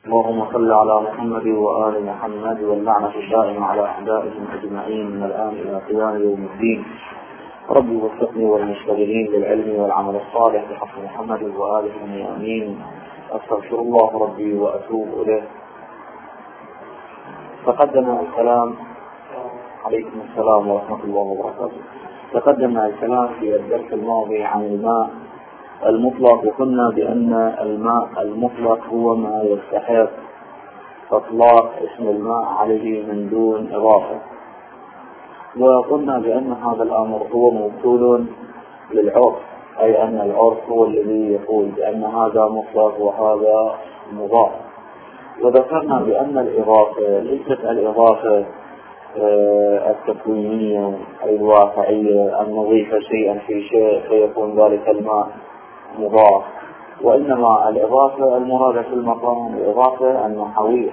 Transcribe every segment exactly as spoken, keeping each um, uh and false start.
اللهم صل على محمد وآل محمد واللعنة الدائمة على أعدائهم أجمعين من الآن إلى قيام يوم الدين. ربي وفقني والمشتغلين بالعلم والعمل الصالح بحق محمد وآله آمين. أستغفر الله ربي وأتوب إليه. تقدم الكلام عليكم السلام ورحمة الله وبركاته. تقدم الكلام في الدرس الماضي عن الماء المطلق، وقلنا بأن الماء المطلق هو ما يستحق إطلاق اسم الماء عليه من دون إضافة، وقلنا بأن هذا الأمر هو موصول للعرف، أي أن العرف هو الذي يقول بأن هذا مطلق وهذا مضاف. وذكرنا بأن الإضافة ليست الإضافة التكوينية أي الواقعية أن نضيف شيئا في شيء فيكون ذلك الماء مضاف، وإنما الإضافة المرادة في المقام الإضافة النحوية.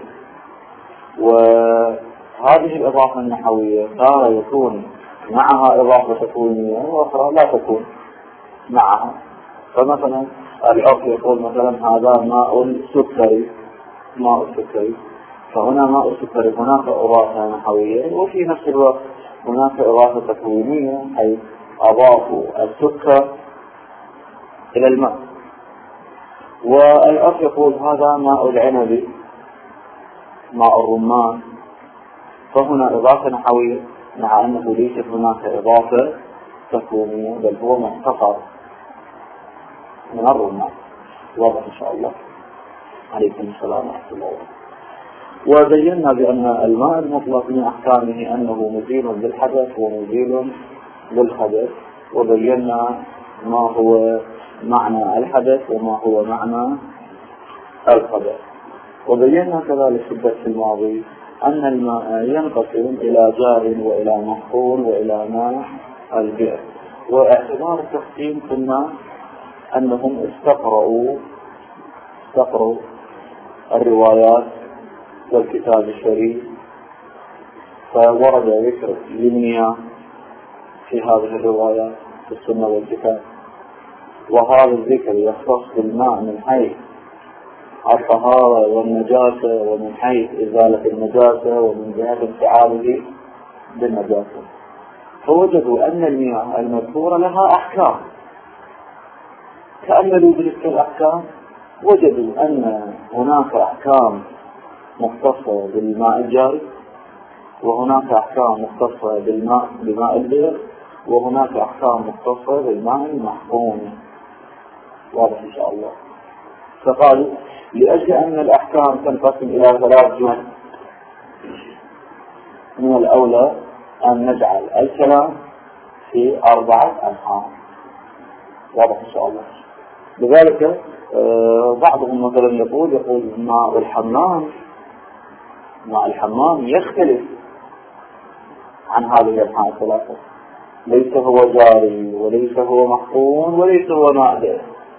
وهذه الإضافة النحوية تارة يكون معها إضافة تكوينية وأخرى لا تكون معها. فمثلا العرف يقول مثلا هذا ماء سكري، ماء سكري، فهنا ماء السكري هناك إضافة نحوية، وفي نفس الوقت هناك إضافة تكوينية أي أضافوا السكر إلى الماء. والعرف يقول هذا ماء العنب، ماء الرمان، فهنا إضافة نحوية مع أنه ليست هناك إضافة تكوينية بل هو مختصر من الرمان. واضح إن شاء الله. عليكم السلام ورحمة الله وبركاته. وبينا بأن الماء المطلق من أحكامه أنه مزيل للحدث ومزيل للخبث، وبينا ما هو معنى الحدث وما هو معنى الخبث. وبينا كذلك في الدرس الماضي أن الماء ينقسم إلى جار وإلى مفعول وإلى ماء البئر. واعتبار التقسيم قلنا أنهم استقرأوا استقرأوا الروايات والكتاب الشريف، فورد ذكر المياه في هذه الروايات في السنة والكتاب، وهذا الذكر يختص بالماء من حيث الطهارة والنجاسة ومن حيث إزالة النجاسة ومن جهة انفعاله بالنجاسة. فوجدوا أن المياه المذكورة لها أحكام، تأملوا بتلك الأحكام وجدوا أن هناك أحكام مختصة بالماء الجاري، وهناك أحكام مختصة بالماء بماء البئر، وهناك أحكام مختصة بالماء المحقون. واضح إن شاء الله. فقالوا لأجل أن الأحكام تنقسم إلى ثلاث جهات من الأولى أن نجعل الكلام في أربعة أنحاء. واضح إن شاء الله. لذلك آه بعضهم مثلا يقول يقول ماء الحمام ماء الحمام يختلف عن هذه الأنحاء الثلاثة، ليس هو جاري وليس هو محقون وليس هو ماء بئر،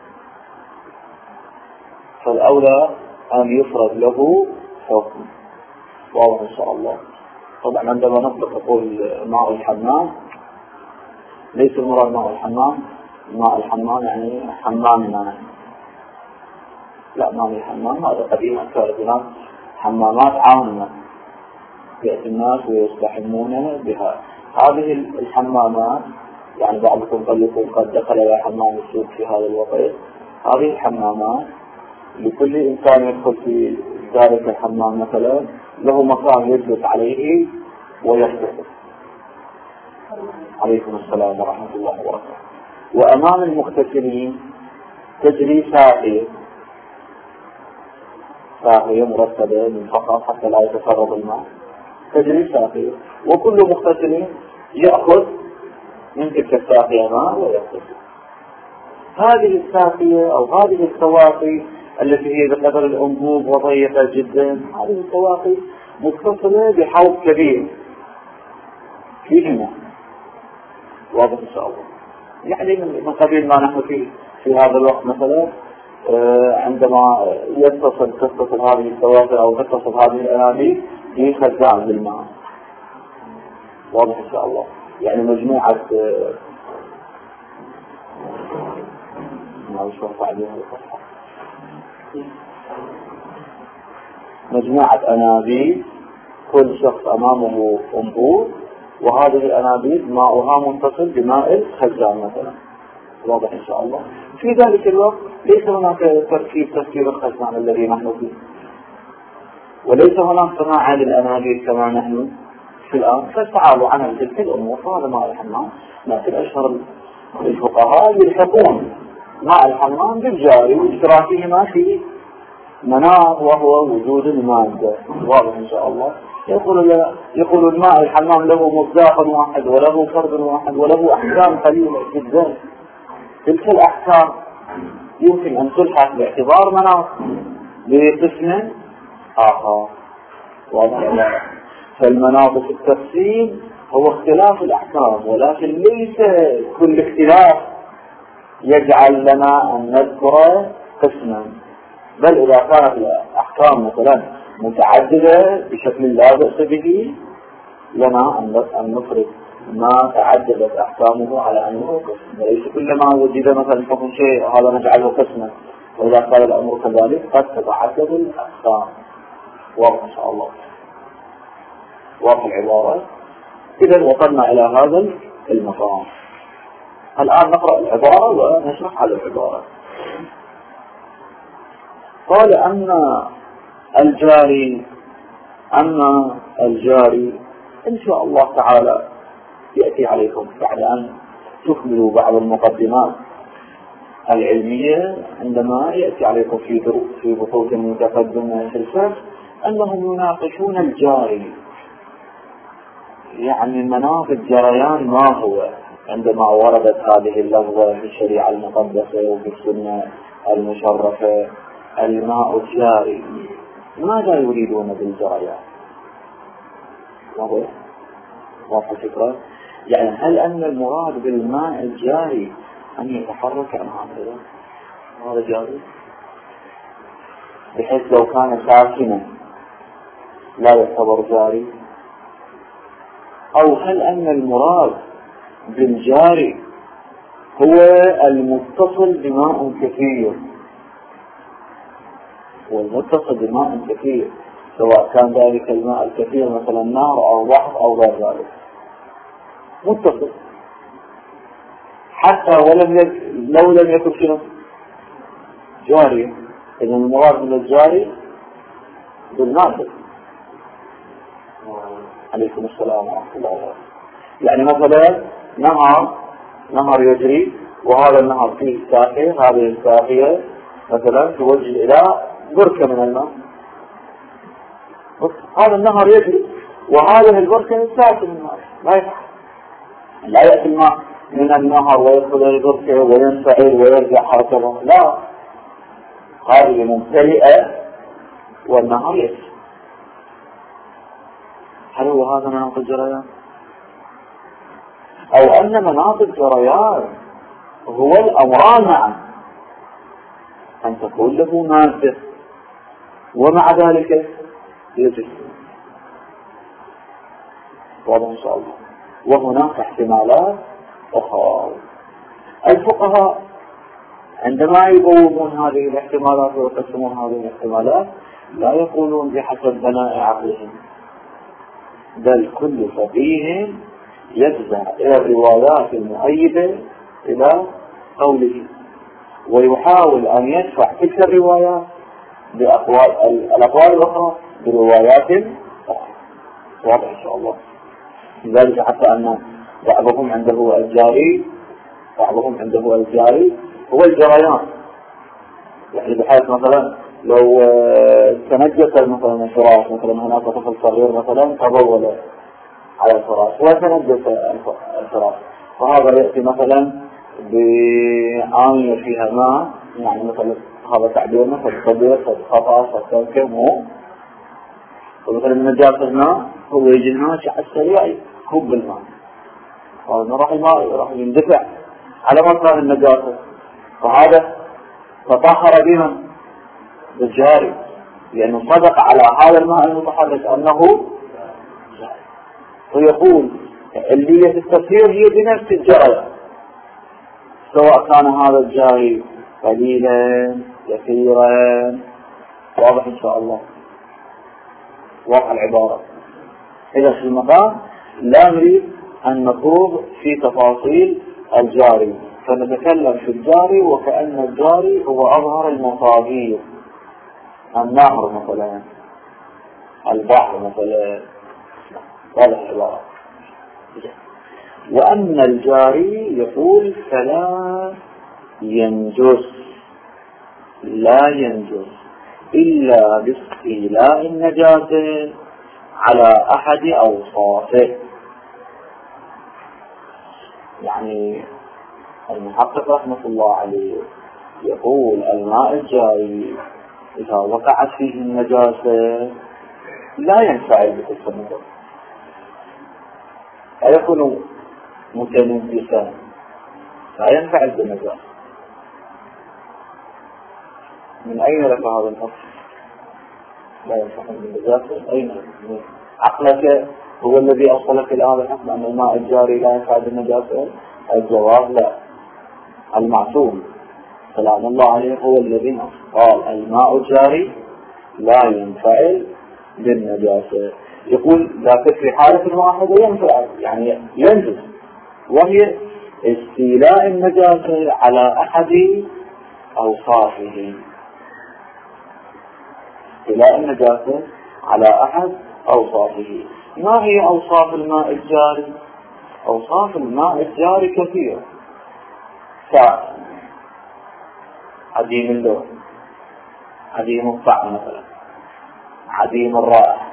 فالأولى أن يفرض له حكم. واضح إن شاء الله. طبعا عندما نطلق نقول ماء الحمام ليس المراد ماء الحمام ماء الحمام يعني حمام ماء، لا، ماء الحمام هذا قديما كانت هناك حمامات عامة يأتي الناس ويستحمون بها. هذه الحمامات يعني بعضكم قد يكون قد دخل إلى حمام السوق في هذا الوقت. هذه الحمامات لكل إنسان يدخل في ذلك الحمام مثلا له مكان يجلس عليه ويغتسل. عليكم السلام ورحمة الله وبركاته. وأمام المغتسلين تجري ساقية ساقية مرتبة من فقط حتى لا يتسرب الماء، تجري ساقية، وكل مغتسل يأخذ من تلك الساقية ماء ويغتسل. هذه الساقية أو هذه السواقي التي هي بقدر الأنبوب وضيقة جدا، هذه السواقي متصلة بحوض كبير فيه ماء. واضح إن شاء الله. يعني من قبيل ما نحن فيه في هذا الوقت مثلا عندما يتصل تتصل هذه السواقي أو تتصل هذه الأنابيب بخزان بالماء. واضح إن شاء الله. يعني مجموعة ما يشوف عليها الصفحة مجموعة أنابيب، كل شخص أمامه أنبوب، وهذه الأنابيب ماؤها متصل بماء الخزان مثلا. واضح إن شاء الله. في ذلك الوقت ليس هناك تركيب تفكير الخزان الذي نحن فيه، وليس هناك صناعة للأنابيب كما نحن في الآن، فاستعاروا عن تلك الأمور. فهذا ماء الحمام. لكن أشهر الفقهاء يلحقون ماء الحمام بالجاري واشتراكهما في مناط وهو وجود المادة. واضح إن شاء الله. يقول يقول الماء الحمام له مصداق واحد وله فرد واحد وله أحكام قليلة جدا. تلك الأحكام يمكن أن تلحق باعتبار مناط بقسم آخر. واضح. فالمناط في التفصيل هو اختلاف الأحكام، ولكن ليس كل اختلاف يجعل لنا أن نذكر قسما، بل إذا كانت الأحكام مثلا متعددة بشكل لا بأس به لنا أن نفرض ما تعددت أحكامه على أنه قسم، وليس كلما وجد مثلا حكم شيء هذا نجعله قسما، وإذا كان الأمر كذلك قد تتعدد الأحكام. واضح إن شاء الله. واضح العبارة. إذا وصلنا إلى هذا المقام. الآن نقرأ العبارة ونشرح على العبارة. قال أن الجاري أن الجاري إن شاء الله تعالى يأتي عليكم بعد أن تكملوا بعض المقدمات العلمية، عندما يأتي عليكم في دروس في بطولة متقدمة في الفقه أنهم يناقشون الجاري، يعني مناط الجريان ما هو عندما وردت هذه اللفظة في الشريعة المقدسة وفي السنة المشرفة. الماء الجاري ماذا يريدون بالجريان؟ واضح؟ واضح الفكرة؟ يعني هل أن المراد بالماء الجاري أن يتحرك أم هكذا؟ هذا جاري بحيث لو كان ساكنا لا يعتبر جاري؟ أو هل أن المراد بالجاري هو المتصل بماء كثير، والمتصل بماء كثير سواء كان ذلك الماء الكثير مثلا نار أو بحر أو غير ذلك، متصل حتى ولم يك... لو لم يكن شنو جاري. إذن المراد من الجاري بالناطق. عليكم السلام ورحمة الله وبركاته. يعني مثلا نهر نهر يجري، وهذا النهر فيه ساقية، هذه الساقية مثلا توجه إلى بركة من الماء، هذا النهر يجري وهذه البركة ساكن النهر لا يفعل. لا يأتي الماء من النهر ويدخل البركة وينفعل ويرجع هكذا، لا، هذه ممتلئة والنهر يجري. هل هو هذا مناط الجريان؟ أو أن مناط الجريان هو الأمران معا، أن تكون له مادة ومع ذلك يجري. واضح إن شاء الله. وهناك احتمالات أخرى. الفقهاء عندما يقومون هذه الاحتمالات ويقسمون هذه الاحتمالات لا يقولون بحسب بناء عقلهم، بل كل فقيه يجزع إلى الروايات المؤيدة إلى قوله، ويحاول أن يدفع تلك الروايات بأقوال الأقوال الأخرى بروايات أخرى. واضح إن شاء الله. لذلك حتى أن بعضهم عنده الجاري بعضهم عنده الجاري هو الجريان، يعني بحيث مثلا لو تنجس مثلا الفراش، مثلا هناك طفل صغير مثلا تبول على الفراش وتنجس الفراش، فهذا يأتي مثلا بآنية فيها ماء، يعني مثلا هذا تعبير مثلا صغير خطأ فتنكمه، ومثلا النجاسة الماء هو يجي الناس على السريع يكب الماء، هذا راح الماء راح يندفع على مكان النجاسة، فهذا تطهر بها بالجاري لأنه صدق على هذا الماء المتحرك أنه جاري. ويقول علية التطهير هي بنفس الجاري، سواء كان هذا الجاري قليلا كثيرا. واضح إن شاء الله. واقع العبارة. إذا في المقام لا نريد أن نخوض في تفاصيل الجاري، فنتكلم في الجاري وكأن الجاري هو أظهر المصادر، النهر مثلا، البحر مثلا، هذا العبارة. وأن الجاري يقول فلا ينجس، لا ينجس إلا باستيلاء النجاسة على أحد أوصافه. يعني المحقق رحمة الله عليه يقول الماء الجاري إذا وقعت فيه النجاسة لا ينفعل بتلك النجاسة، لا يكون متنجسا، لا ينفعل بالنجاسة. من أين لك هذا النص؟ لا ينفعل بالنجاسة، أين؟ عقلك هو الذي أوصلك إلى هذا الحكم أن الماء الجاري لا ينفعل بالنجاسة؟ الجواب لا. المعصوم سلام الله عليه هو الذي قال الماء الجاري لا ينفعل بالنجاسة. يقول لكن في حالة واحدة ينفعل، يعني ينجس، وهي استيلاء النجاسة على أحد أوصافه. استيلاء النجاسة على أحد أوصافه. ما هي أوصاف الماء الجاري؟ أوصاف الماء الجاري كثيرة. سائل، عديم اللون، عديم الطعم مثلا، عديم الرائحة،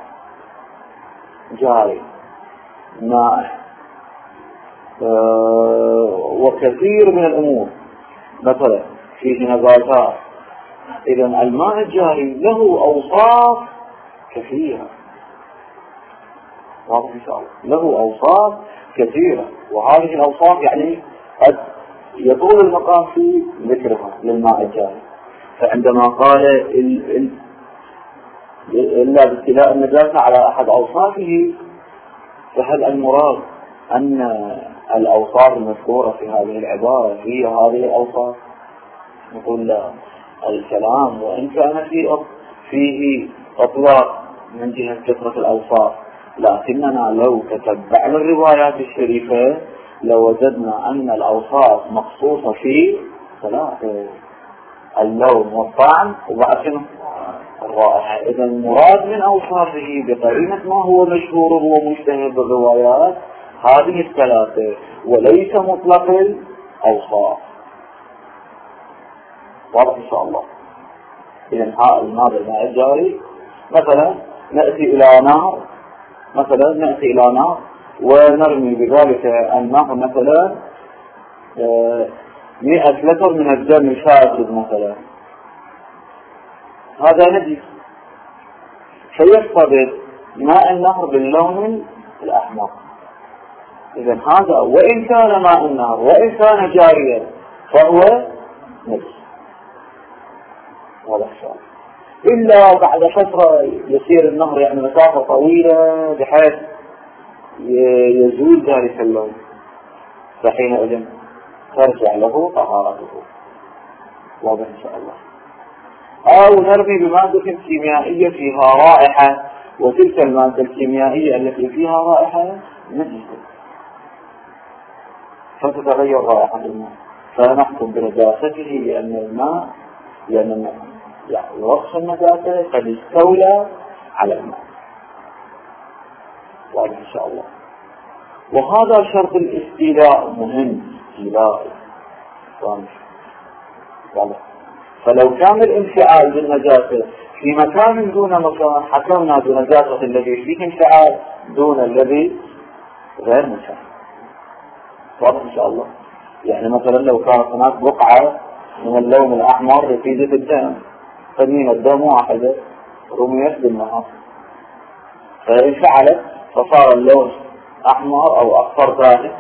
جاري، مائع، أه وكثير من الأمور، مثلا فيه نباتات. إذا الماء الجاري له أوصاف كثيرة، واضح إن شاء الله، له أوصاف كثيرة، وهذه الأوصاف يعني قد يطول المقام في ذكرها للماء الجاري. فعندما قال ال ال إلا باستيلاء النجاسة على أحد أوصافه، فهل المراد أن الأوصاف المذكورة في هذه العبارة هي هذه الأوصاف؟ نقول لا. الكلام وإن كان فيه فيه أطلاق من جهة كثرة الأوصاف، لكننا لو تتبعنا الروايات الشريفة لوجدنا أن الأوصاف مخصوصة في ثلاثة: اللون والطعم وبعد الرائحة. إذا المراد من أوصافه بقرينة ما هو مشهور ومشتهر بالروايات هذه الثلاثة، وليس مطلق الأوصاف. واضح إن شاء الله. إذا هذا الماء الجاري مثلا نأتي إلى نار، مثلا نأتي إلى نار ونرمي بذلك النار مثلا مئة لتر من الدم الفاسد مثلا، هذا نجس، فيختلط ماء النهر باللون الأحمر. إذا هذا وإن كان ماء النهر وإن كان جاريا فهو نجس. هذا الشيء إلا بعد فترة يسير النهر يعني مسافة طويلة بحيث يزول ذلك اللون، فحينئذ ترجع له طهارته. واضح إن شاء الله. أو نرمي بمادة كيميائية فيها رائحة، وتلك المادة الكيميائية التي فيها رائحة نجسة، فتتغير رائحة الماء، فنحكم بنجاسته لأن الماء لأن الماء يعني وصف النجاسة قد استولى على الماء. واضح إن شاء الله. وهذا شرط الاستيلاء مهم. استيلاء واضح. فلو كان الانفعال بالنجاسة في مكان دون مكان حكمنا بنجاسة الذي فيه انفعال دون الذي غير مكان. واضح إن شاء الله. يعني مثلا لو كانت هناك بقعة من اللون الأحمر رفيدة الدم، فمن الدم واحدة رميت بالنهر فانفعلت فصار اللون أحمر أو أصفر ذلك،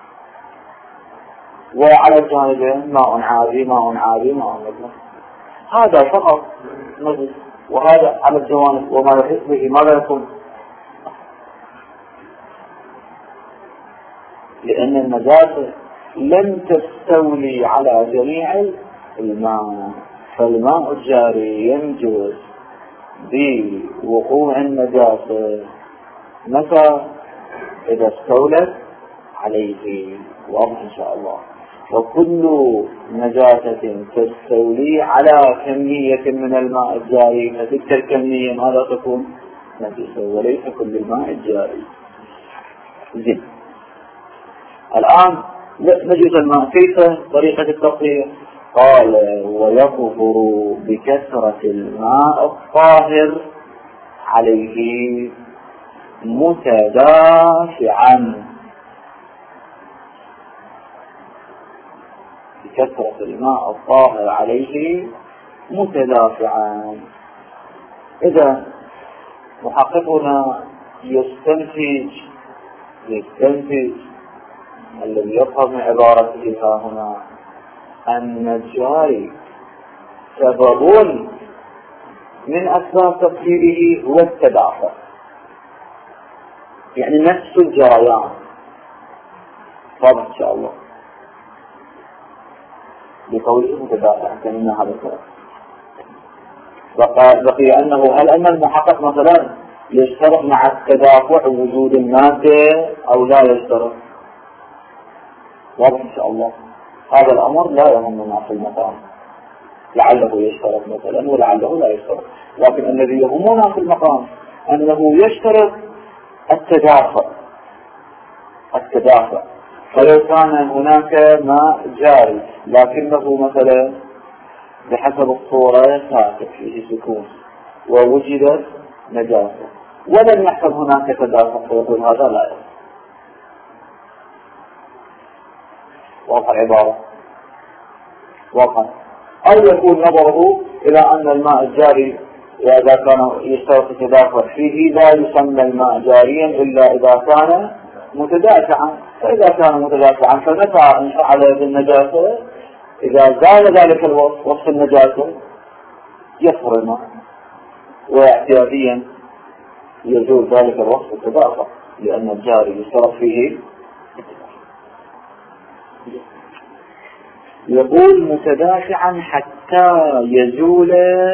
وعلى الجانبين ماء عادي ماء عادي ماء نجس، هذا فقط نجس، وهذا على الجوانب وما يحس به ماذا يكون؟ لأن النجاسة لم تستولي على جميع الماء، فالماء الجاري ينجس بوقوع النجاسة متى؟ إذا استولت عليه. واضح إن شاء الله. وكل نجاسة تستولي على كمية من الماء الجاري فتلك الكمية ماذا تكون؟ نجسة، وليس كل الماء الجاري. زين. الآن نجد الماء كيف طريقة التطهير؟ قال ويطهر بكثرة الماء الطاهر عليه متدافعا. بكثرة الماء الطاهر عليه متدافعا. إذا محققنا يستنتج يستنتج الذي يظهر من عبارته ها هنا أن الجاري سبب من أسباب تطهيره هو التدافع، يعني نفس الجريان. طبعا إن شاء الله بقوله متدافع كأننا هذا الكلام. بقي أنه هل أن المحقق مثلا يشترط مع التدافع وجود المادة أو لا يشترط؟ واضح إن شاء الله. هذا الأمر لا يهمنا في المقام، لعله يشترط مثلا ولعله لا يشترط، لكن الذي يهمنا في المقام أنه يشترط التدافع التدافع فلو كان هناك ماء جاري لكنه مثلا بحسب الصورة ساكت فيه سكون ووجدت نجاسة ولم يحصل هناك تدافع، فيقول هذا لا يصح. واضح العبارة؟ واضح. أو يكون نظره إلى أن الماء الجاري إذا كان يشترط التدافع فيه لا يسمى الماء جاريا إلا إذا كان متدافعا، فإذا كان متدافعا فمتى انفعل بالنجاسة؟ إذا زال ذلك الوصف وصف النجاسة يصفر الماء، واعتياديا يزول ذلك الوصف التدافع لأن الجاري يشترط فيه. يقول متدافعا حتى يزول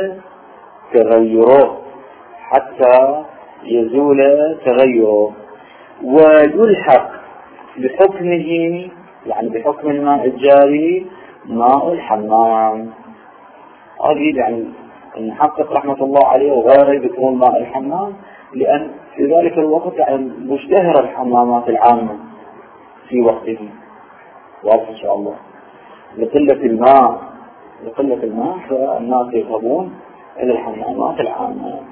تغيره حتى يزول تغيره ويلحق بحكمه، يعني بحكم الماء الجاري ماء الحمام. أريد يعني المحقق رحمة الله عليه وغيره بيكون ماء الحمام، لأن في ذلك الوقت يعني مشتهر الحمامات العامة في وقته. واضح إن شاء الله. لقلة الماء لقلة الماء فالناس يذهبون إلى الحمامات العامة.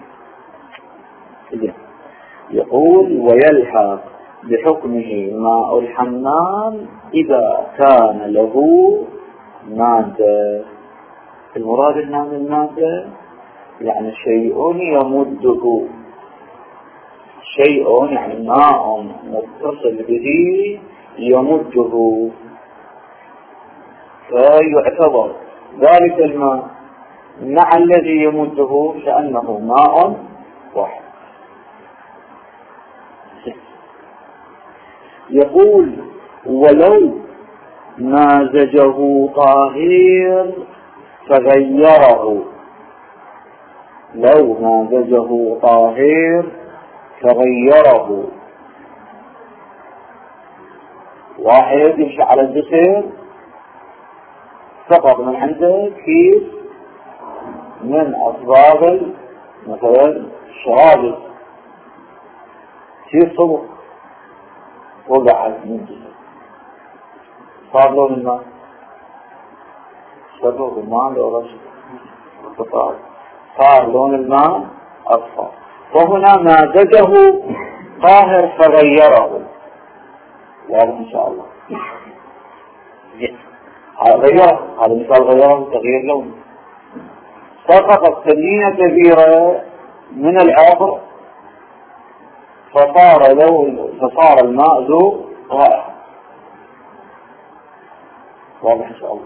يقول ويلحق بحكمه ماء الحمام إذا كان له مادة. المراد هنا من المادة يعني شيء يمده، شيء يعني ماء متصل به يمده، فيعتبر ذلك الماء مع الذي يمده كأنه ماء واحد. يقول ولو مازجه طاهر فغيره، لو مازجه طاهر فغيره. واحد يمشي على الجسر سقط من عنده كيس من أصباغ مثلا الشرابي، كيس صبغ وقع من الجسر، صار لون الماء صبغ الماء لو رشد صار لون الماء أصفر، وهنا مازجه طاهر فغيره. واضح إن شاء الله. غير هذا مثال غيره تغيير لون. سقطت كمية كبيرة من العطر فصار لون فصار الماء ذو رائحة. واضح إن شاء الله.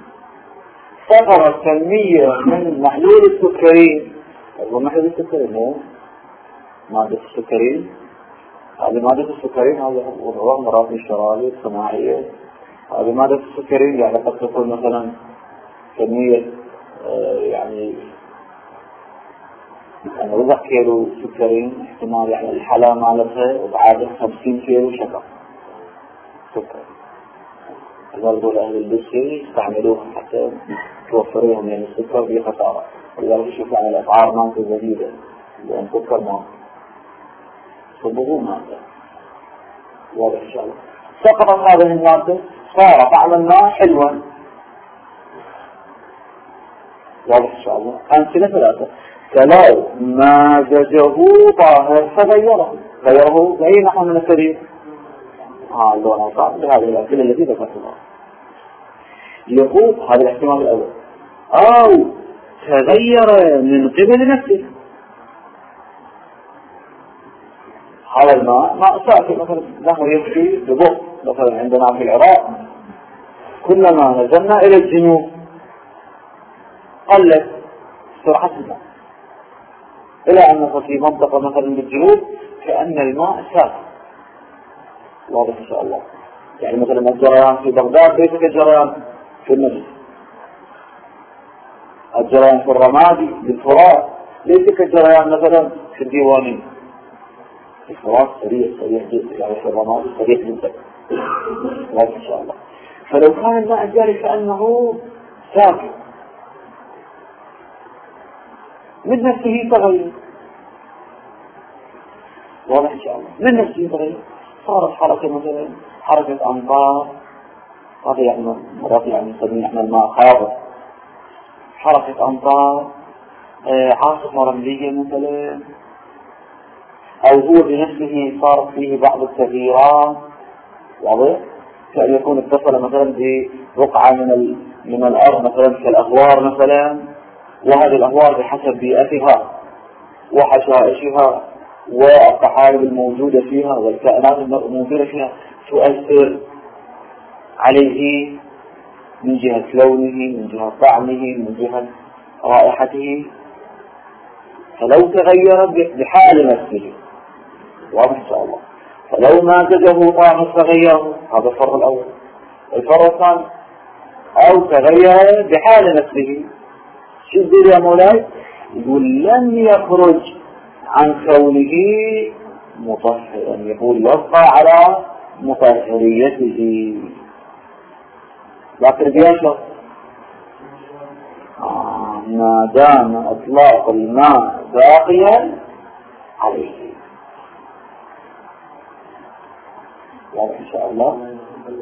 سقطت كمية من محلول السكرين، ومحلول السكرين هو مادة السكرين، هذه مادة السكرين هذا هو مرافق الشرابي الصناعية. هذه مادة السكرين يعني قد تكون مثلا كمية آه يعني يعني ربع كيلو سكرين احتمال يعني الحلا مالتها وبعادة خمسين كيلو شكر سكر. برضو أهل البشر يستعملوها حتى توفرهم يعني السكر بخسارة. ولذلك يشوف على الأسعار مالته جديدة لأن سكر ما صبغوه مالته. واضح إن شاء الله. سقطت هذه المادة صار طعم الماء حلوا. واضح إن شاء الله. أمثلة ثلاثة. فلو مازجه طاهر فغيره غيره بأي نحو من السبيل. ها اللون صعب بهذه الأمثلة التي ذكرتها. يقول هذا الاحتمال الأول أو تغير من قبل نفسه. هذا الماء ماء ساكن مثلا نحن يمشي ببطء مثلا عندنا في العراق كلما نزلنا إلى الجنوب قلت سرعة الماء إلى أن نصل في منطقة مثلا بالجنوب كأن الماء ساكن. واضح إن شاء الله. يعني مثلا الجريان في بغداد ليس كالجريان في النجد. الجريان في الرمادي بالفرات ليس كالجريان مثلا في الديواني. الفرات سريع سريع جدا يعني في الرمادي سريع جدا. واضح إن شاء الله. فلو كان الماء الجاري كأنه ساكن من نفسه تغير. واضح إن شاء الله. من نفسه تغير صارت حركة مثلا حركة أمطار. هذا يعني مرات يعني نسميه احنا الماء خاطر. حركة أمطار عاصفة رملية مثلا أو هو بنفسه صار فيه بعض التغييرات. واضح كأن يكون اتصل مثلا برقعة من من الأرض مثلا كالأغوار مثلا وهذه الأغوار بحسب بيئتها وحشائشها والطحالب الموجودة فيها والكائنات الموجودة فيها تؤثر عليه من جهة لونه من جهة طعمه من جهة رائحته. فلو تغير بحال نفسه. واضح إن شاء الله. فلو مازجه طاهر فغيره. هذا الفرق الأول. الفرق الثاني أو تغير بحال نفسه. شو يقول يا مولاي؟ يقول لم يخرج عن كونه مطهرا. يقول يبقى على مطهريته لكن بيشرب آه ما دام اطلاق الماء باقيا عليه. واضح ان شاء الله.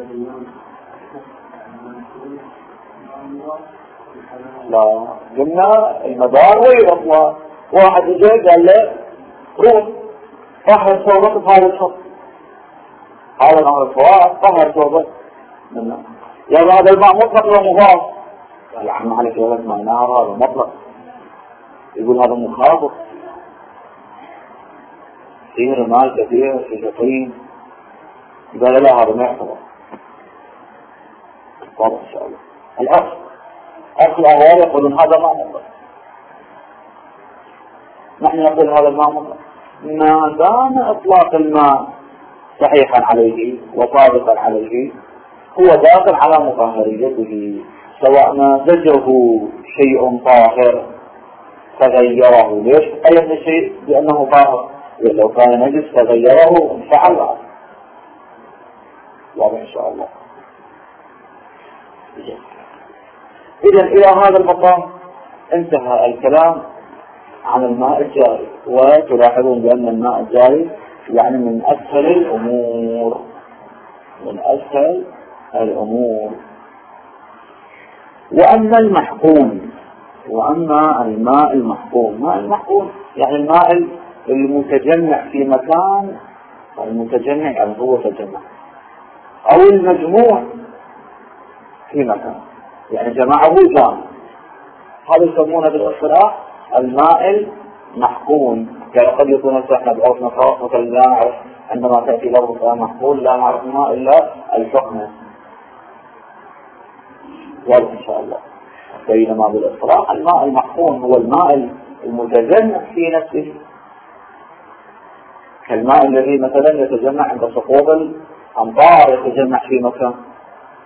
لا قلنا المدار غير اطلاق. واحد جاء قال له روح طهر ثوبك بهذا الشرط. هذا الامر الفوائد طهر ثوبك منه. يا هذا الماء مطلق ومضاف. قال عم على كلمة ما نار هذا مطلق. يقول هذا مخاطر فيه رمال كثير فيه طين. قال لا هذا ما يعتبر. واضح ان شاء الله. الاصل اصل الاغوار يقولون هذا ما مطلق. نحن نقول هذا الماء مطلق ما دام اطلاق الماء صحيحا عليه وصادقا عليه هو داخل على مطهريته. سواء مازجه شيء طاهر تغيره. ليش أي شيء بأنه طاهر؟ لو كان نجس تغيره انفعل. واضح إن شاء الله. إذن إلى هذا المقام انتهى الكلام عن الماء الجاري. وتلاحظون بأن الماء الجاري يعني من أسهل الأمور من أسهل الأمور. وأما المحقون وأما الماء المحقون ماء المحقون يعني الماء المتجمع في مكان. المتجمع يعني هو تجمع أو المجموع في مكان يعني جمعه جامع. هذا يسمونه بالاصطلاح الماء المحقون. قد يكون احنا بعرفنا خاص مثلا لا نعرف عندما تأتي لفظ محقون لا نعرف الماء إلا الحقنة. واضح إن شاء الله. بينما بالاصطلاح الماء المحقون هو الماء المتجمع في نفسه كالماء الذي مثلا يتجمع عند سقوط الأمطار يتجمع في مكان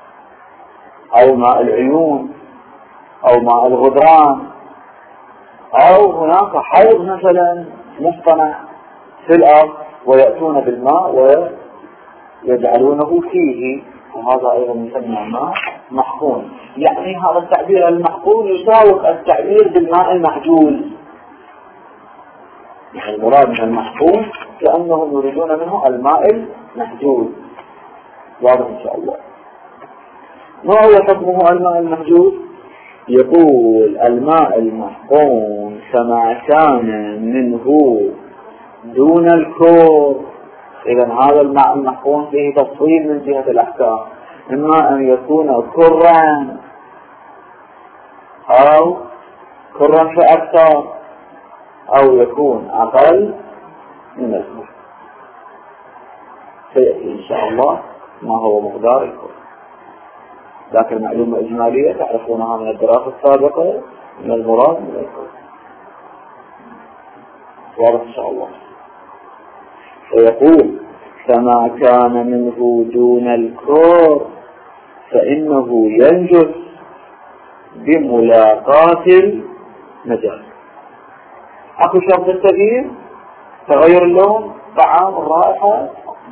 أو ماء العيون أو ماء الغدران أو هناك حوض مثلا مصطنع في الأرض ويأتون بالماء ويجعلونه فيه، وهذا أيضا يسمى ماء محقون. يعني هذا التعبير المحقون يساوق التعبير بالماء المحجول. يعني المراد من المحقون كأنهم يريدون منه الماء المحجول. واضح إن شاء الله. ما هو حكمه الماء المحجول؟ يقول الماء المحقون كما كان منه دون الكور. إذا هذا الماء المحقون فيه تفصيل من جهة الأحكام، إما أن يكون كرا أو كرا فأكثر، أو يكون أقل من الكر. سيأتي إن شاء الله ما هو مقدار الكر، لكن معلومة إجمالية تعرفونها من الدراسة السابقة من المراد من الكر. واضح إن شاء الله. فيقول كما كان منه دون الكور فإنه ينجس بملاقاة المجال. أكو شرط التغيير، تغير اللون، طعام، الرائحة،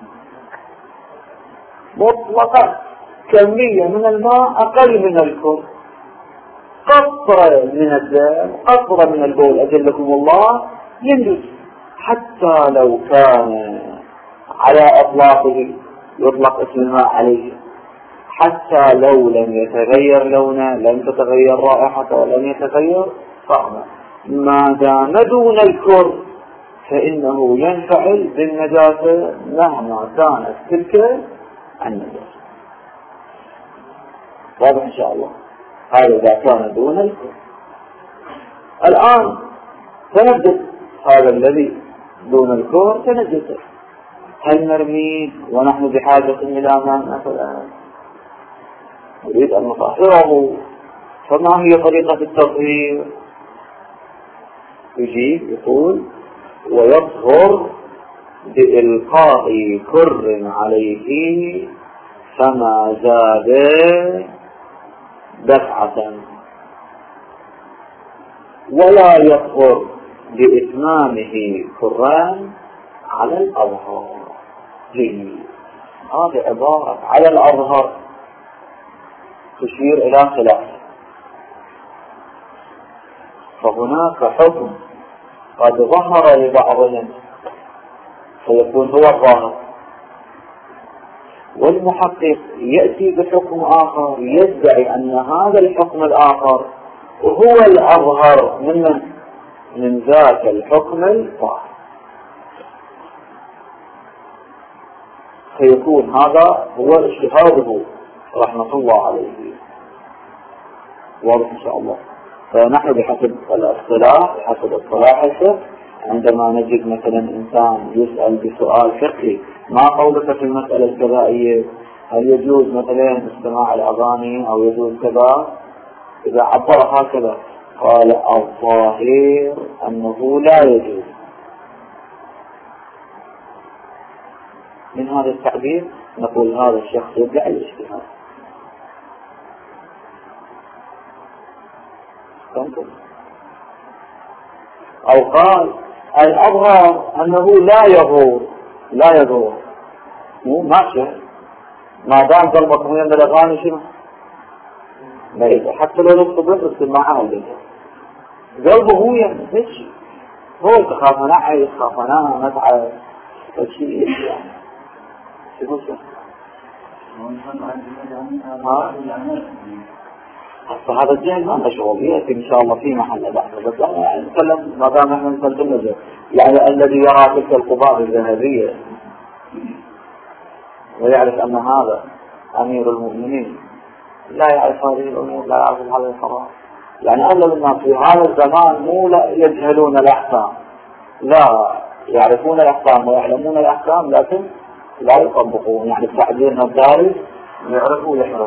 مطلقا كمية من الماء أقل من الكور، قطرة من الدم، قطرة من البول أجلكم الله، ينجس حتى لو كان على أطلاقه يطلق اسم الماء عليه، حتى لو لم يتغير لونه، لم تتغير رائحته، ولم يتغير طعمه، ما دام دون الكر فإنه ينفعل بالنجاسة مهما كانت تلك النجاسة. واضح إن شاء الله. هذا إذا كان دون الكر. الآن تنجس هذا الذي دون الكر تنجسه، هل نرميه ونحن بحاجة إلى ماء مثلا نريد أن نطهره، فما هي طريقة التطهير؟ يجيب يقول ويطهر بإلقاء كر عليه فما زاد دفعة، ولا يطهر بإتمامه كران على الأظهر. هذه عبارة على الأظهر تشير إلى خلاف. فهناك حكم قد ظهر لبعضهم فيكون هو الظاهر، والمحقق يأتي بحكم آخر يدعي أن هذا الحكم الآخر هو الأظهر من من ذاك الحكم الظاهر، فيكون هذا هو اجتهاده رحمة الله عليه. واضح إن شاء الله. فنحن بحسب الاصطلاح بحسب اصطلاح الفقه عندما نجد مثلا إنسان يسأل بسؤال فقهي ما قولك في المسألة الكذائية، هل يجوز مثلا استماع الأغاني أو يجوز كذا، إذا عبر هكذا قال الظاهر أنه لا يجوز، من هذا التعبير نقول هذا الشخص يدعي الاجتهاد. أو قال الأظهر أنه لا يضر لا يضر مو ماشي ما دام قلبك من الأغاني شنو حتى لو نصبر استماعها اللي قلبه هو يعني هيك هو تخافنا عايز خافنا نتعب الشيء يعني شنو شو فهذا الجهل ما مشغول يأتي إن شاء الله في محل بحث، بس أنا نتكلم ما دام نحن نتكلم يعني الذي يرى تلك القباب الذهبية ويعرف أن هذا أمير المؤمنين لا يعرف هذه الأمور، لا يعرف هذا الحرام. يعني أغلب الناس في هذا الزمان مو لا يجهلون الأحكام، لا يعرفون الأحكام ويعلمون الأحكام لكن لا يطبقون، يعني تعبيرنا الدارج يعرفوا يحرف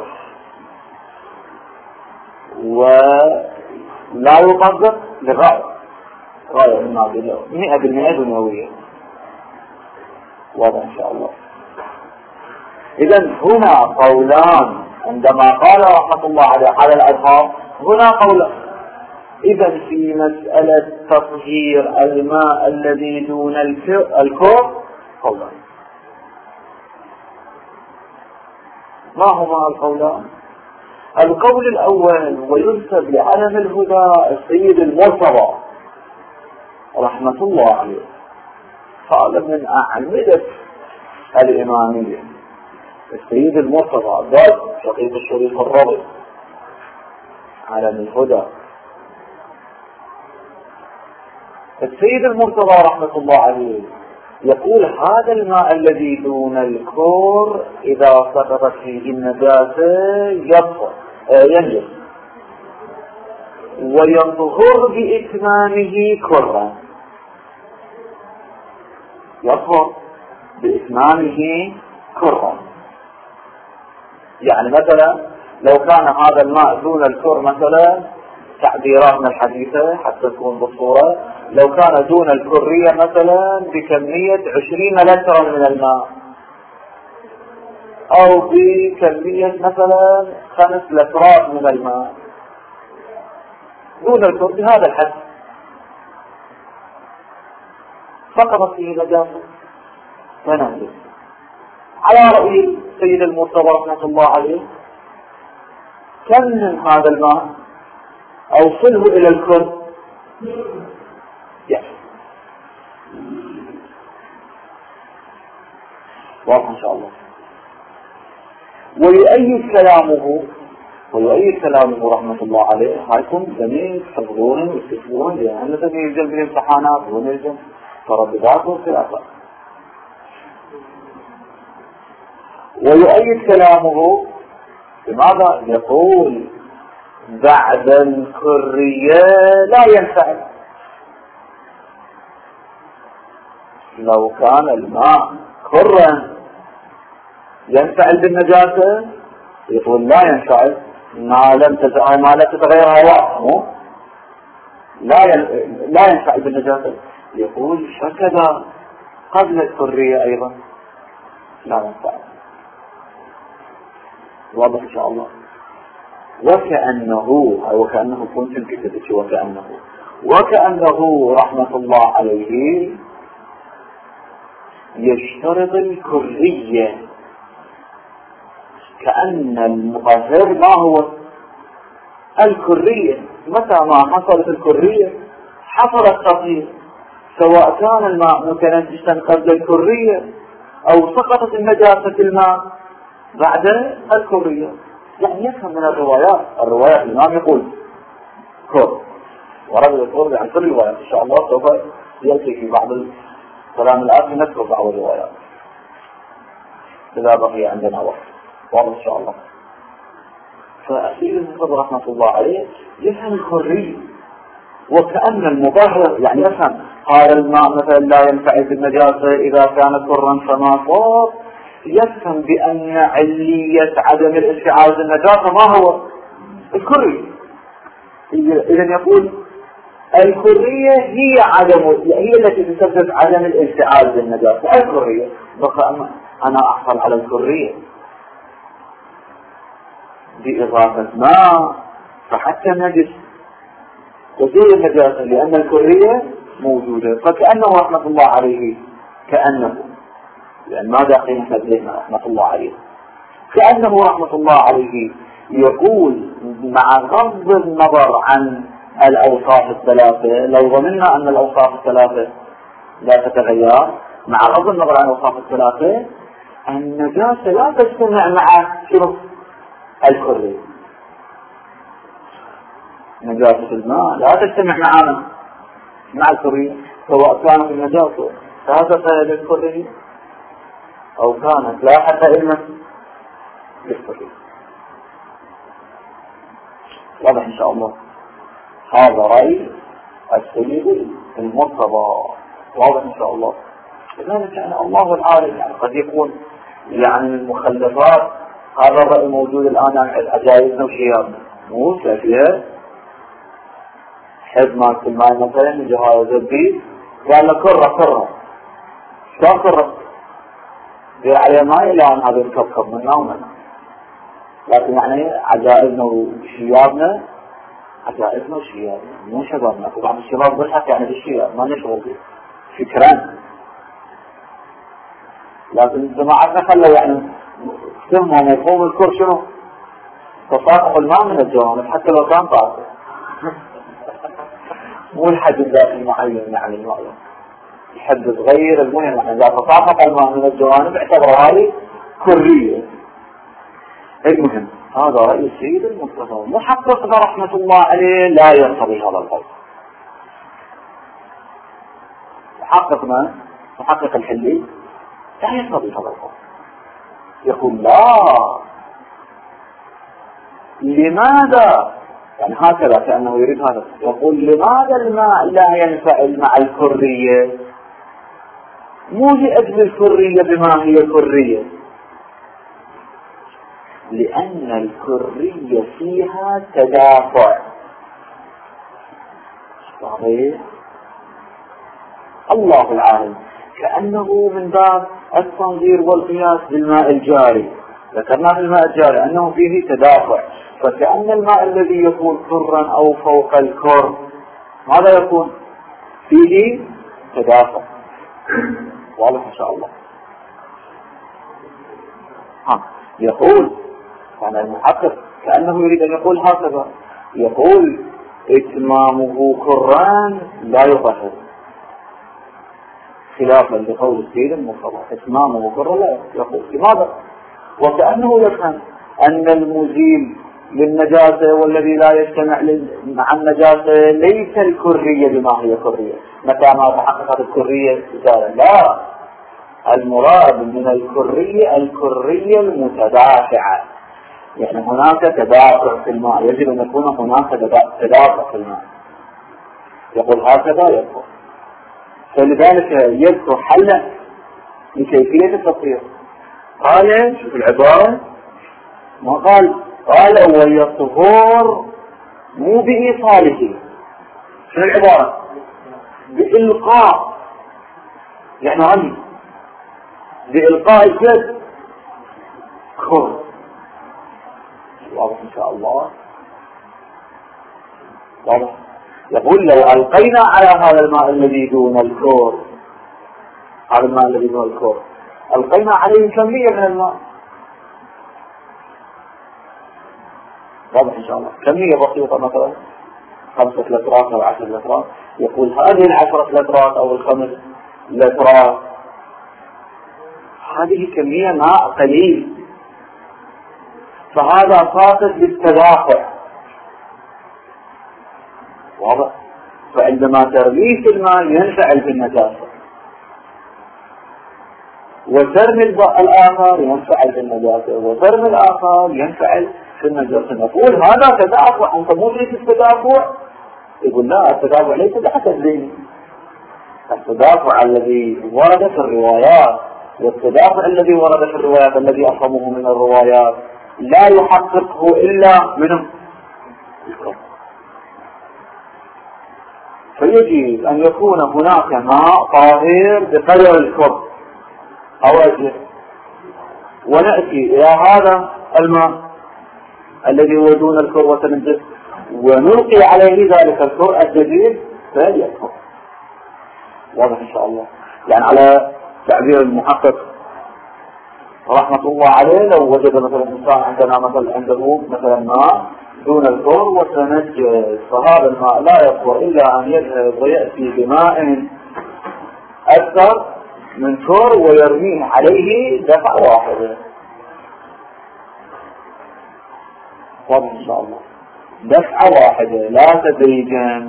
ولا يطبق لغاية غاية الماضي مئة بالمئة دنيوية. واضح إن شاء الله. إذن هنا قولان عندما قال رحمة الله عليه على الأظهار، هنا قول إذا في مسألة تطهير الماء الذي دون الكر قولان. ما هما القولان؟ القول الأول وينسب لعلم الهدى السيد المرتضى رحمة الله عليه، هذا من أعمدة الإمامية. السيد المرتضى ذات شقيق الشريف الرضي علم الهدى. السيد المرتضى رحمة الله عليه يقول هذا الماء الذي دون الكور إذا سقطت فيه النجاسة يطهر ينجس ويطهر بإتمامه كرا، يطهر بإتمامه كرا. يعني مثلا لو كان هذا الماء دون الكر مثلا، تعبيراتنا الحديثة حتى تكون بالصورة، لو كان دون الكرية مثلا بكمية عشرين لترا من الماء أو بكمية مثلا خمس لترات من الماء دون الكر بهذا الحد، فقط فيه نجاسة فننجس. على رأي سيد المرتضى رحمة الله عليه كم من هذا الماء أوصله إلى الكر يعني واضح إن شاء الله. ويؤيد كلامه ويؤيد كلامه رحمة الله عليه، هايكم جميع تحضرون وتكتبون لأن الذي يجب بالامتحانات ونجم ترددات وخلافات. ويؤيد كلامه بماذا؟ يقول بعد الكرية لا ينفعل. لو كان الماء كرا ينفعل بالنجاسة، يقول لا ينفعل ما لم تتغير ما لا تتغير هواءه، لا لا ينفعل بالنجاسة. يقول هكذا قبل الكرية أيضا لا ينفعل. واضح إن شاء الله. وكأنه أو وكأنه كنت كتبت وكأنه وكأنه رحمة الله عليه يشترط الكرية، كأن المطهر ما هو الكرية. متى ما حصلت الكرية حصل التطهير، سواء كان الماء متنجسا قبل الكرية أو سقطت النجاسة في الماء بعد الكرية. يعني يفهم من الروايات الروايات الإمام يقول كر ورد الكر عن كل الروايات. إن شاء الله سوف يأتي في بعض الكلام الآتي نذكر بعض الروايات إذا بقي عندنا وقت. واضح إن شاء الله. فأسئل المرتضى رحمة الله عليه يفهم الكرية، وكأن المطهر يعني يفهم هذا الماء مثلا لا ينفعل بالنجاسة إذا كان كرا فما صار، يفهم بأن علية عدم الانفعال بالنجاسة ما هو الكرية. إذا يقول الكرية هي عدم هي التي تسبب عدم الانفعال بالنجاسة الكرية، بقى أنا أحصل على الكرية بإضافة ماء فحتى نجس وزول النجاسة لأن الكرية موجودة. فكأنه رحمة الله عليه كأنه لأن ماذا قيمة ذهن رحمة الله عليه كأنه رحمة الله عليه يقول مع غض النظر عن الأوصاف الثلاثة، لو ظننا أن الأوصاف الثلاثة لا تتغير، مع غض النظر عن الأوصاف الثلاثة النجاسة لا تجتمع مع شرط الكرية. نجاسة الماء لا تجتمع معنا مع الكرية، سواء كانت النجاسة ثابتة للكرية أو كانت لا حتى إلا للكرية. واضح إن شاء الله. هذا رأي السيد المرتضى. واضح إن شاء الله. لذلك يعني الله العالم يعني قد يكون يعني المخلفات هذا الرأي موجود الآن عن عجائزنا وشيابنا مو كافية. حد ما كل ماي مثلا يجي هذا الزبيب قال له كرة كرة شو كرة دير عليه ماء الآن هذا يكبكب منا ومنا، لكن يعني عجائزنا وشيابنا عجائزنا الشيء مو شبابنا، وبعض الشباب بيضحك يعني بالشيء ما نشغل به فكرا، لكن جماعتنا خلوا يعني سموا مفهوم الكر شنو؟ تصاقح الماء من الجوانب حتى لو كان طاقة مو الحد الذاتي المعين يعني الماء الحد صغير، المهم يعني إذا تصاقح الماء من الجوانب اعتبر هذه كرية. المهم هذا رأي السيد المصطفى. محققنا رحمة الله عليه لا يرتضي هذا القول. محققنا محقق الحلي لا يرتضي هذا القول، يقول لا، لماذا؟ يعني هكذا كأنه يريد هذا، يقول لماذا الماء لا ينفعل مع الكرية؟ مو لأجل الكرية بما هي كرية، لأن الكرية فيها تدافع. صحيح، الله العالم كأنه من باب التنظير والقياس بالماء الجاري. ذكرنا في الماء الجاري أنه فيه تدافع، فكأن الماء الذي يكون كرا أو فوق الكر ماذا يكون؟ فيه تدافع. واضح إن شاء الله. ها يقول يعني المحقق كأنه يريد أن يقول هكذا، يقول إتمامه كران لا يطهر، خلافا لقول السيد المصطفى إتمامه كران لا يقول. لماذا؟ وكأنه يفهم أن المزيل للنجاسة والذي لا يجتمع مع النجاسة ليس الكرية بما هي كرية، متى ما تحققت الكرية زال. لا، المراد من الكرية الكرية المتدافعة، يعني هناك تدافع في الماء، يجب أن يكون هناك تدافع في الماء. يقول هكذا يقول، فلذلك يذكر حلا لكيفية التطهير. قال شوف العبارة ما قال، قال ويطهر مو بإيصاله. شو العبارة؟ بإلقاء، يعني رمي، بإلقاء الجد كر. واضح إن شاء الله؟ واضح. يقول لو ألقينا على هذا الماء الذي دون الكور، هذا الماء الذي دون الكور ألقينا عليه كمية من الماء، واضح إن شاء الله، كمية بسيطة مثلا خمسة لترات أو عشر لترات. يقول هذه العشرة لترات أو الخمس لترات هذه كمية ماء قليل، فهذا ساقط بالتدافع. واضح. فعندما ترميه في الماء ينفعل في النجاسة، وترمي الآخر ينفعل في النجاسة، وترمي الآخر ينفعل في النجاسة. نقول هذا تدافع، أنت مو تريد التدافع؟ يقول لا، التدافع ليس بحسب ذهني، التدافع الذي ورد في الروايات والتدافع الذي ورد في الروايات الذي أفهمه من الروايات لا يحققه إلا منه الكفر. فيجب أن يكون هناك ماء طاهر بقدر الكفر أو أجل، ونأتي إلى هذا الماء الذي هو دون الكروة الجديد ونلقي عليه ذلك الكر الجديد فيكفر. واضح إن شاء الله. يعني على تعبير المحقق رحمة الله عليه، لو وجد مثلا إنسان عندنا مثلا عنده مثلا ماء دون الكر وتنجس، فهذا الماء لا يكفر إلا أن يذهب ويأتي بماء أكثر من كر ويرميه عليه دفعة واحدة. واضح إن شاء الله. دفعة واحدة لا تدريجا.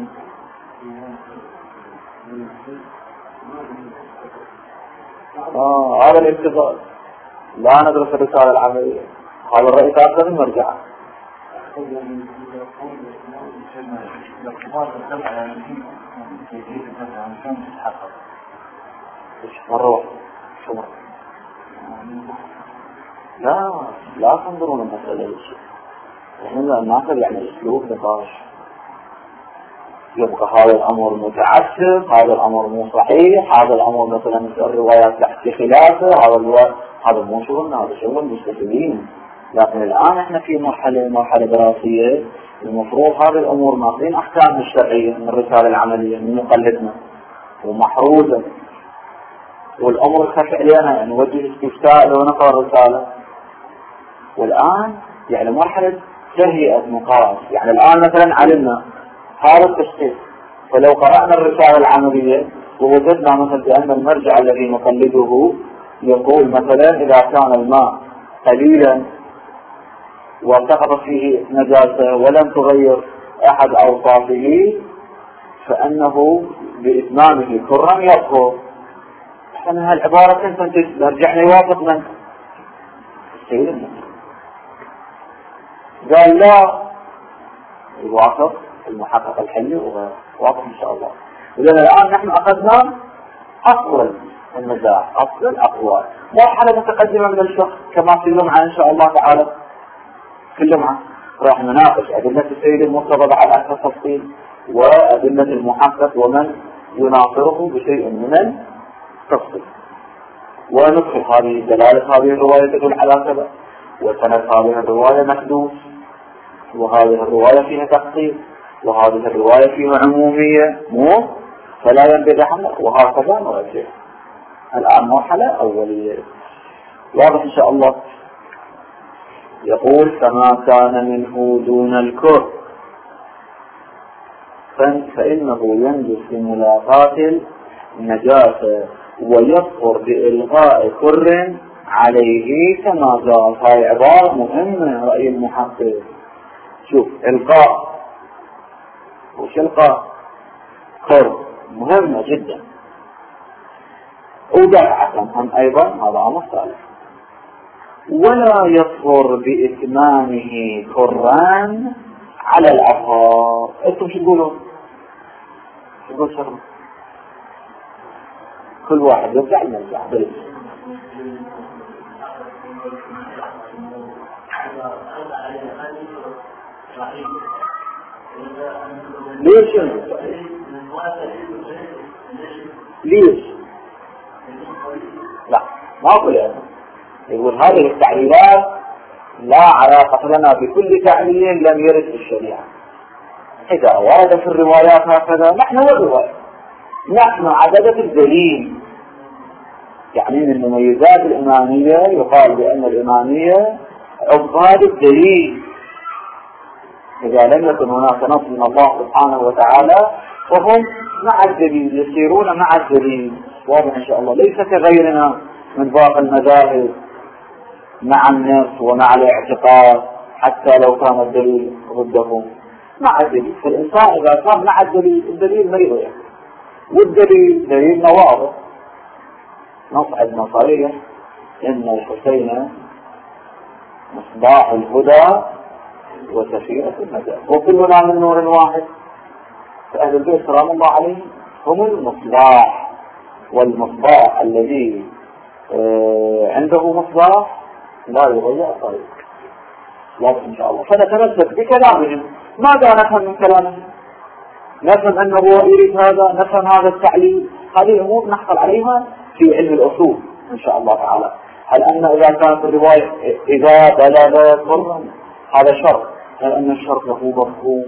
آه هذا الاتفاق. لا ندرس الرسالة العملية، هذا الرأي أكثر من مرجع. مرة واحدة شو مرة؟ لا لا تنظرون المسألة للشيء، إحنا ناخذ يعني الأسلوب نقاش. يبقى هذا الأمر متعسف، هذا الأمر مو صحيح، هذا الأمر مثلا الروايات تحت خلافه، هذا الرواية، هذا مو شغلنا، هذا شغل المستفيدين. لكن الآن احنا في مرحلة مرحلة دراسية، المفروض هذه الأمور ماخذين أحكامها الشرعية من الرسالة العملية من مقلدنا ومحروزة، والأمر خفي علينا يعني نوجه استفتاء لو نقرأ الرسالة. والآن يعني مرحلة تهيئة مقاس، يعني الآن مثلا علمنا هذا التشخيص، فلو قرأنا الرسالة العملية ووجدنا مثلا بأن المرجع الذي نقلده يقول مثلا إذا كان الماء قليلا وسقط فيه نجاسة ولم تغير أحد أوصافه فأنه بإتمامه كرا يطهر. احنا هالعبارة كنت نرجعنا يوافق من السيد النبي، قال لا يوافق المحقق الحلي وواضح إن شاء الله. إذن الآن نحن أخذنا أفضل النزاع، أفضل الأقوال، مرحلة متقدمة من الفقه كما في اللمعة إن شاء الله تعالى. في اللمعة راح نناقش أدلة السيد المرتضى على أكثر تفصيل وأدلة المحقق ومن يناصره بشيء من التفصيل، وندخل هذه دلالة هذه الرواية تدل على كذا، وسند هذه الرواية محدود، وهذه الرواية فيها تقصير، وهذه الرواية فيها عمومية مو فلا ينبغي حمله، وهكذا نرجع. الآن مرحلة أولية واضح إن شاء الله. يقول فما كان منه دون الكر فإنه ينجس بملاقاة النجاسة ويصفر بإلغاء كر عليه كما جاء. هاي عبارة مهمة رأي المحقق. شوف إلغاء وش إلغاء كر مهمة جدا، ودفعة هم أيضا هذا أمر ثالث. ولا يصفر بإتمامه كران على الأظهار. أنتم شو تقولون؟ شو تقول شرم؟ كل واحد يرجع يرجع بلد. ليش؟ ليش؟ لا ما أقول يعني. يقول هذه التعليلات لا علاقة لنا بكل تعليل لم يرد في الشريعة. إذا ورد في الروايات هكذا نحن والرواية، نحن عددة الدليل. يعني من المميزات الإمامية يقال بأن الإمامية عباد الدليل. إذا لم يكن هناك نص من الله سبحانه وتعالى فهم مع الدليل، يسيرون مع الدليل. واضح إن شاء الله. ليس كغيرنا من باقي المذاهب مع النص ومع الاعتقاد حتى لو كان الدليل ضدهم. مع الدليل، فالإنسان إذا كان مع الدليل الدليل ما يضيع، والدليل دليلنا واضح. نصعد نصريح إن الحسين مصباح الهدى وسفينة النجاة وكلنا من نور واحد. فأهل البيت سلام الله عليهم هم المصباح، والمصباح الذي عنده مصباح لا يضيع طريق. واضح إن شاء الله. فنتمسك بكلامهم. ماذا نفهم من كلامهم؟ نفهم أنه يريد هذا، نفهم هذا التعليل. هذه الأمور نحصل عليها في علم الأصول إن شاء الله تعالى. هل أن إذا كانت الرواية إذا بلغ كرا هذا شرط، هل أن الشرط له مفهوم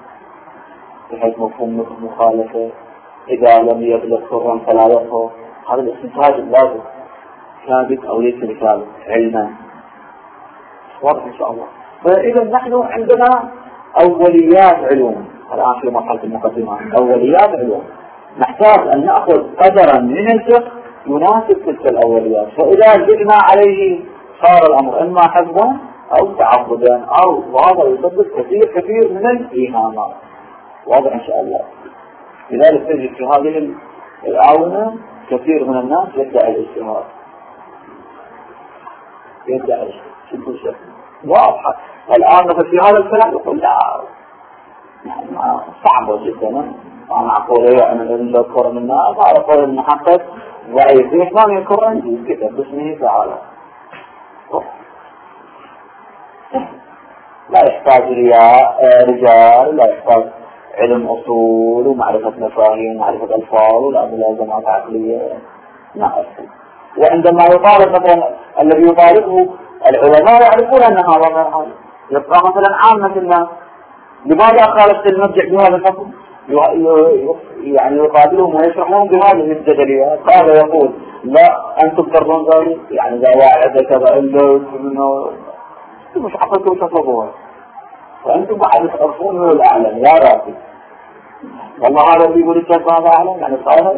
بحيث مفهوم مخالفة؟ إذا لم يبلغ كرا فلا يطهر. هذا الاستنتاج اللازم ثابت أو ليس بثابت علما. واضح إن شاء الله. فإذا نحن عندنا أوليات علوم الآن في مرحلة المقدمة. أوليات علوم نحتاج أن نأخذ قدرا من الفقه يناسب تلك الأوليات، فإذا جئنا عليه صار الأمر إما حفظا أو تعبدا أو وهذا يسبب كثير كثير من الإيهامات. واضح إن شاء الله. لذلك تجد في هذه الآونة كثير من الناس يدعي الاجتهاد، يدعي شو شيء واضحة. الآن مثل في هذا الكلام يقول لا صعبة جدا. أنا أقول إيه أنا إذا ذكر من الناس على قول المحقق ضعيف ليش ما يذكر عندي كذا باسمه تعالى. لا يحتاج رجال، لا يحتاج علم أصول ومعرفة مفاهيم ومعرفة ألفاظ ولا ملازمات عقلية. نعم. وعندما يطالب مثلا الذي يطالبه العلماء يعرفون أن هذا غير هذا. يبقى مثلا عامة الناس لماذا خالفت المرجع بهذا الحكم؟ يعني يقابلهم ويشرحون بهذه الجدليات. قال يقول لا أنتم ترون ذلك، يعني لا واعد كذا إلا منه مش عقلتوا تصفوها، فأنتم بعد تعرفون هو الأعلم يا راسي. والله هذا اللي يقول الشيخ هذا أعلم يعني صار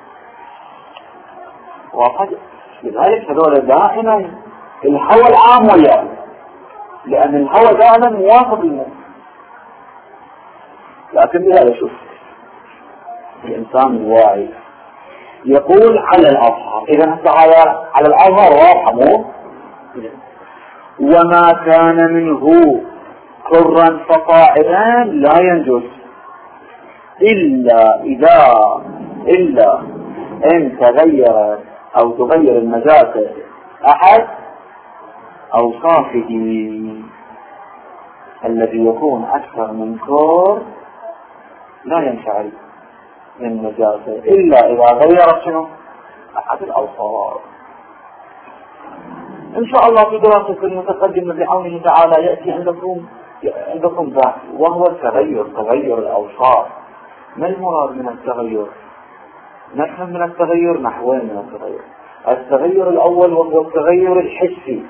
واضح. لذلك هذول دائما الهوى العام وياه، لأن الهوى دائما موافق للناس. لكن بهذا شوف الإنسان الواعي يقول على الأظهر. إذا هذا على الأظهر واضح مو؟ وما كان منه حرا فصاعدا لا ينجس إلا إذا إلا إن تغير أو تغير النجاسة أحد أوصافه الذي يكون أكثر من كور لا ينفعل من النجاسة إلا إذا غيرت شنو أحد الأوصاف. إن شاء الله في دراسة المتقدمة بعونه تعالى يأتي عندكم عندكم بحث وهو التغير، تغير الأوصاف. ما المراد من التغير؟ نفهم من التغير نحوين من التغير. التغير الأول وهو التغير الحسي،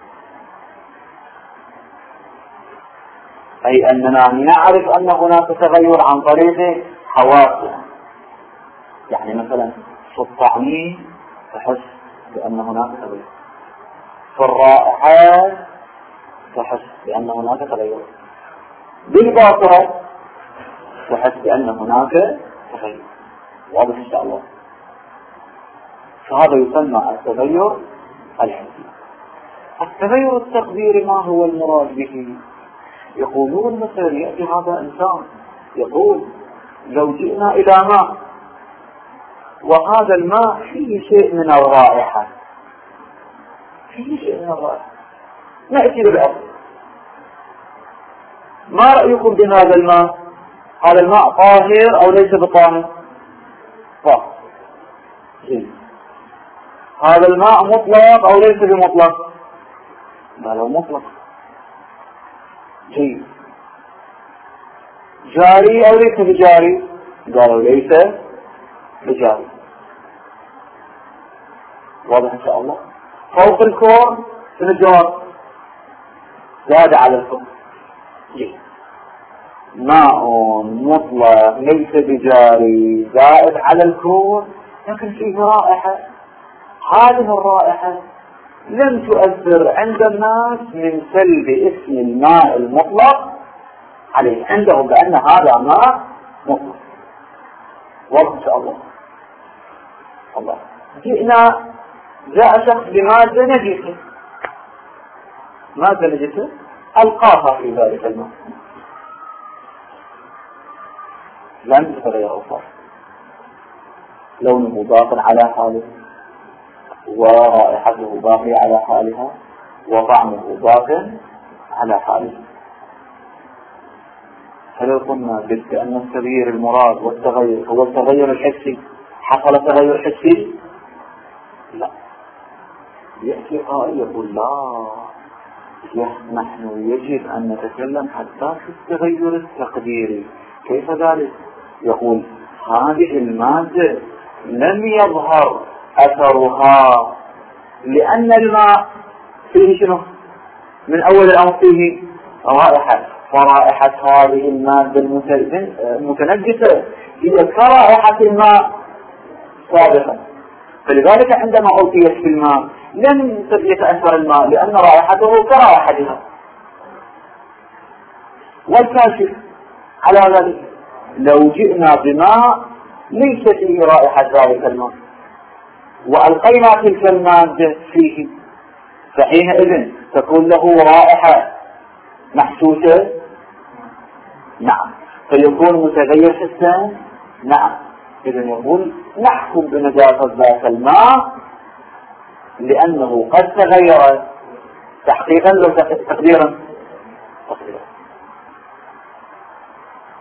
أي أننا نعرف أن هناك تغير عن طريق حواسنا. يعني مثلا في الطعم تحس بأن هناك تغير، في الرائحة تحس بأن هناك تغير، بالبصر تحس بأن هناك تغير. واضح إن شاء الله. فهذا يسمى التغير الحسي. التغير التقديري ما هو المراد به؟ يقولون مثلا يأتي هذا إنسان يقول لو جئنا إلى ماء وهذا الماء فيه شيء من الرائحة، فيه شيء من الرائحة، نأتي بالأرض، ما رأيكم بهذا الماء؟ هذا الماء طاهر أو ليس بطاهر؟ طاهر. هذا الماء مطلق أو ليس بمطلق؟ لا لو مطلق. جيد. جاري أو ليس بجاري؟ قالوا ليس بجاري. واضح إن شاء الله. فوق الكون في الجواب زاد على الكون. جيد. ماء مطلق ليس بجاري زائد على الكون لكن فيه رائحة. هذه الرائحة لم تؤثر عند الناس من سلب اسم الماء المطلق عليه، عندهم بأن هذا ماء مطلق. واضح إن شاء الله. الله. جئنا جاء شخص بمادة نجسة، مادة نجسة ألقاها في ذلك الماء لم تتغير أوصافه، لونه باق على حاله ورائحته باقية على حالها وطعمه باق على حاله. فلو قلنا بأن التغيير المراد والتغير هو التغير الحسي، حصل تغير حسي؟ لا. يأتي قائل يقول لا، نحن يجب أن نتكلم حتى في التغير التقديري. كيف ذلك؟ يقول هذه المادة لم يظهر أثرها لأن الماء فيه شنو؟ من أول الأمر فيه رائحة، فرائحة هذه المادة المتنجسة هي كرائحة الماء سابقا، فلذلك عندما ألقيت في الماء لم يتأثر الماء لأن رائحته كرائحتها. والكاشف على ذلك لو جئنا بماء ليس فيه رائحة ذلك الماء وألقينا تلك المادة فيه فحينئذ تكون له رائحة محسوسة؟ نعم. فيكون متغير حسا؟ نعم. إذن يقول نحكم بنجاسة ذات الماء لأنه قد تغير تحقيقا لو تقديرا تقديرا.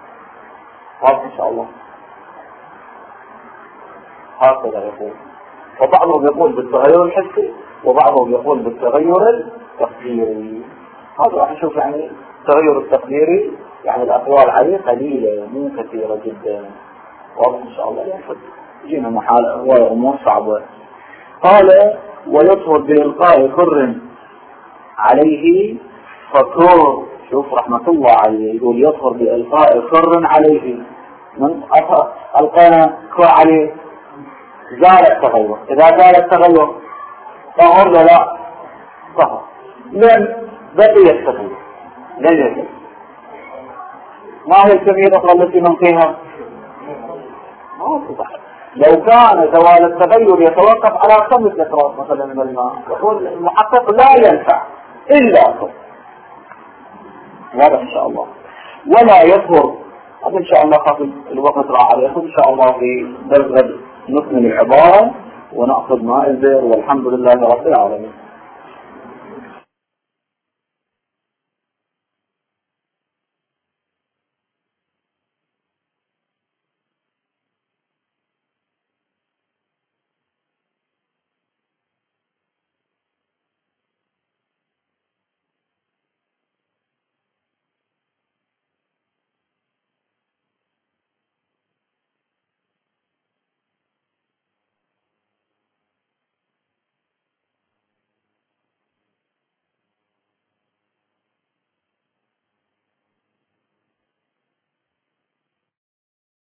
واضح إن شاء الله. هكذا يقول. وبعضهم يقول بالتغير الحسي وبعضهم يقول بالتغير التقديري. هذا راح نشوف يعني التغير التقديري يعني الأقوال عليه قليلة مو كثيرة جدا، واضح إن شاء الله. جينا محال وأمور صعبة. قال ويطهر بإلقاء كر عليه فكر. شوف رحمة الله عليه يقول يطهر بإلقاء كر عليه. من ألقانا كر عليه زال التغير. إذا زال التغير طهر لا طهر، لن بقي التغير لن يزال. ما هي الكمية التي ننقيها؟ لو كان زوال التغير يتوقف على خمس لترات مثلا من الماء يقول المحقق لا ينفع إلا طهر. واضح إن شاء الله. ولا يطهر هذا إن شاء الله خاطر الوقت راح يأخذ إن شاء الله في درس نكمل العبارة ونأخذ ما البر. والحمد لله رب العالمين.